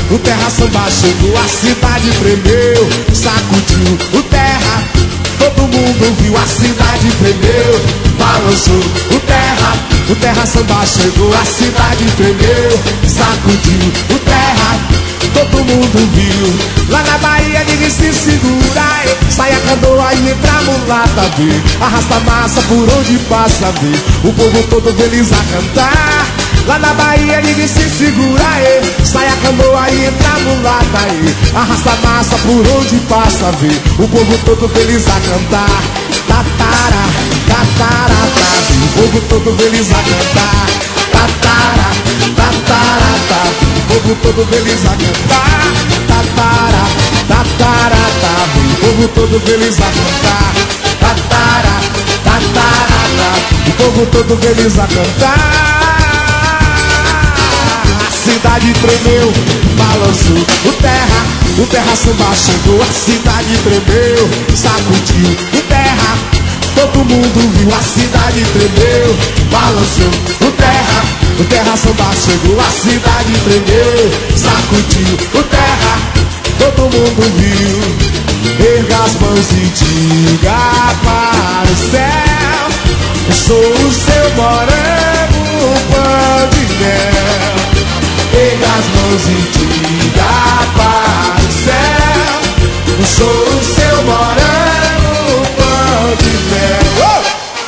o terra samba chegou, a cidade tremeu, sacudiu o terra. Todo mundo viu, a cidade tremeu, balançou o terra samba chegou, a cidade tremeu, sacudiu o terra. Todo mundo viu, lá na Bahia ninguém se segura, sai a canoa e entra a mulata, vê, arrasta a massa por onde passa, vê, o povo todo feliz a cantar. Lá na Bahia ninguém se segura, sai a canoa e entra a mulata, arrasta a massa por onde passa, vê, o povo todo feliz a cantar. Tatara, tatara, tá, o povo todo feliz a cantar. Tatara, tatara, tá, o povo todo feliz a cantar. Tatara, tatara, tá, o povo todo feliz a cantar. Tatara, tatara, tá, o povo todo feliz a cantar. A cidade tremeu, balançou o terra samba chegou, a cidade tremeu, sacudiu o terra. Todo mundo viu, a cidade tremeu, balançou o terra samba chegou, a cidade tremeu, sacudiu o terra. Todo mundo viu, erga as mãos e diga para o céu: eu sou o seu morango, pão de mel. Erga as mãos e diga para o céu: eu sou o seu morango, pão de mel.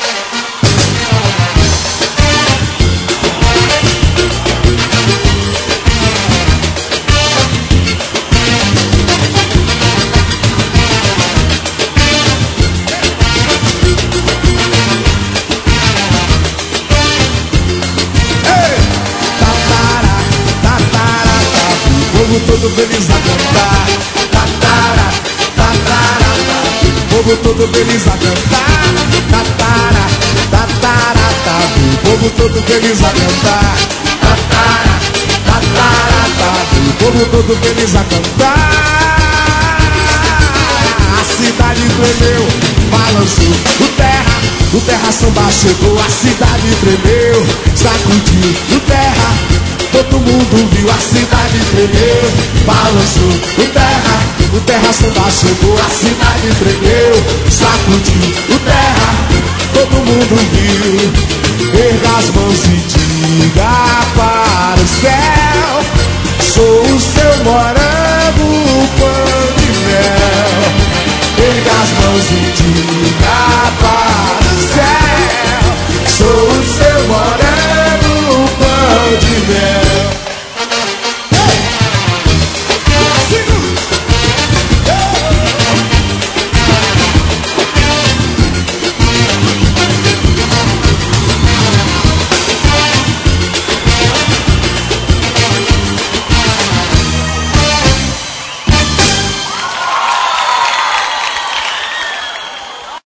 O povo todo feliz a cantar. Tatara, tatara, o povo todo feliz a cantar. Tatara, tatara, o povo todo feliz a cantar. Tatara, tatara, o povo todo feliz a cantar. A cidade tremeu, balançou o terra samba chegou, a cidade tremeu, sacudiu o terra. Todo mundo viu, a cidade tremeu, balançou o terra samba chegou, a cidade tremeu, sacudiu o terra. Todo mundo viu, erga as mãos e diga para o céu: sou o seu morango, pão de mel. Erga as mãos e diga para o céu: sou o seu morango, pão de mel.